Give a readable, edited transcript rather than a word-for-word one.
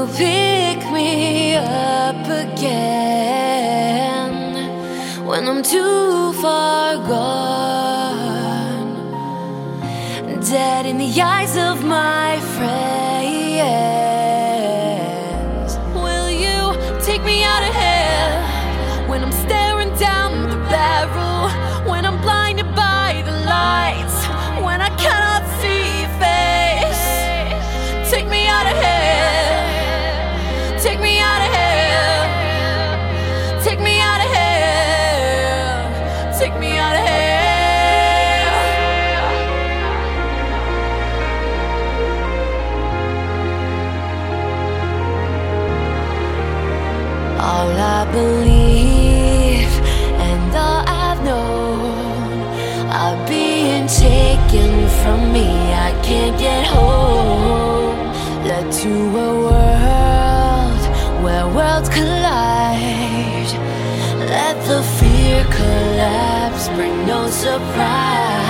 you pick me up again when I'm too far gone, dead in the eyes of my friends. Will you take me out of here when I'm staring down the barrel, when I'm blinded by the lights, when I cannot see your face? Take me out of here, take me out of here, take me out of here, take me out of here. All I believe and all I've known are being taken from me. I can't get home. Led to a world where worlds collide. Let the fear collapse, bring no surprise.